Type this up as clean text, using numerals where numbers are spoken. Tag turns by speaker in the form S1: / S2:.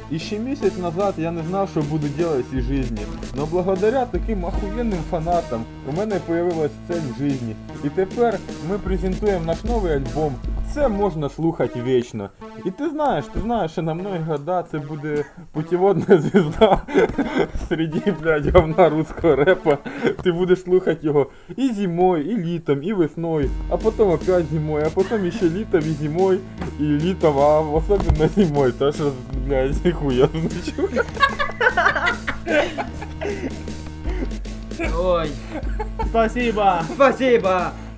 S1: И еще месяц назад я не знал, что буду делать из жизни. Но благодаря таким охуенным фанатам у мене появилась цель в жизни. І тепер ми презентуємо наш новий альбом. Це можна слухати вічно. І ти знаєш, що на многі года це буде путеводна звезда серед, блядь, говна русского репа. Ти будеш слухати його і зимою, і літом, і весною, а потім опять зимою, а потім ще літом і зимою, і літом, а особливо зимою. Та що, блядь, ніхуя значу.
S2: Ой,
S3: Спасибо!
S2: спасибо!